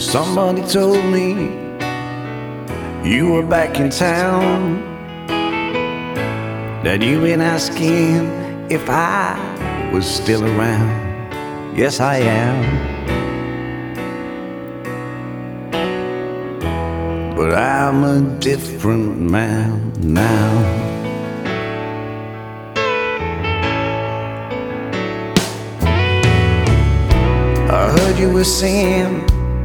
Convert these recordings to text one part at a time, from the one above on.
Somebody told me you were back in town, that you've been asking if I was still around. Yes, I am, but I'm a different man now. I heard you were singing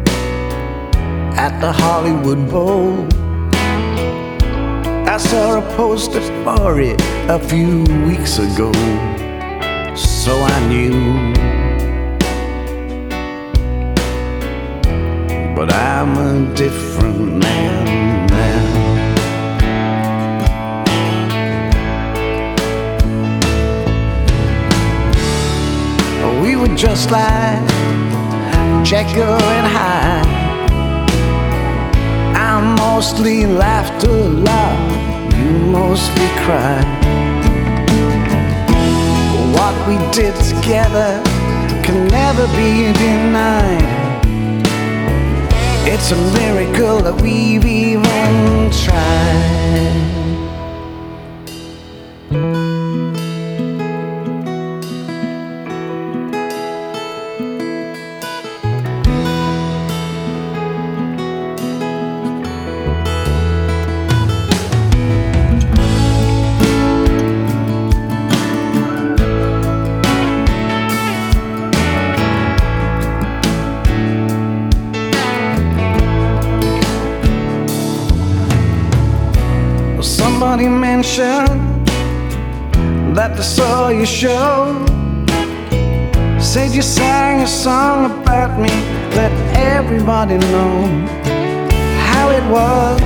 at the Hollywood Bowl. I saw a poster for it a few weeks ago, so I knew. But I'm a different man now. We were just like Jekyll and Hyde. I mostly laughed a lot, you mostly cried. What we did together can never be denied. It's a miracle that we've even tried. Somebody mentioned that they saw your show, said you sang a song about me, let everybody know how it was.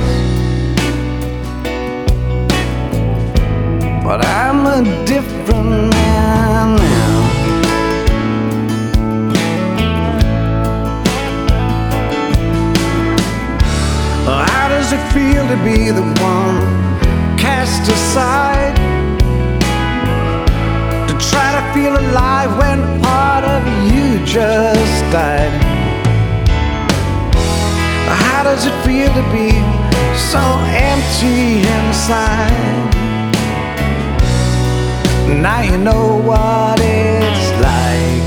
But I'm a different man now. How does it feel to be the one cast aside, to try to feel alive when part of you just died? How does it feel to be so empty inside? Now you know what it's like.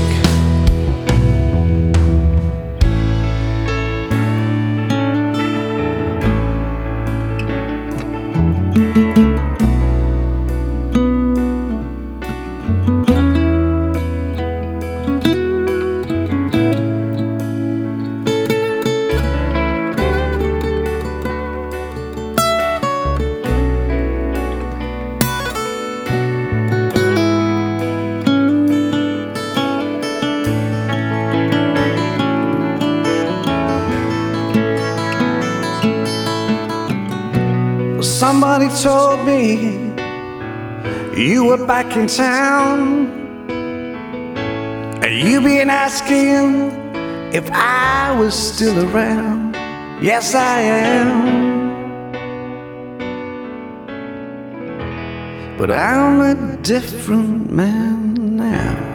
Somebody told me you were back in town, and you've been asking if I was still around. Yes, I am, but I'm a different man now.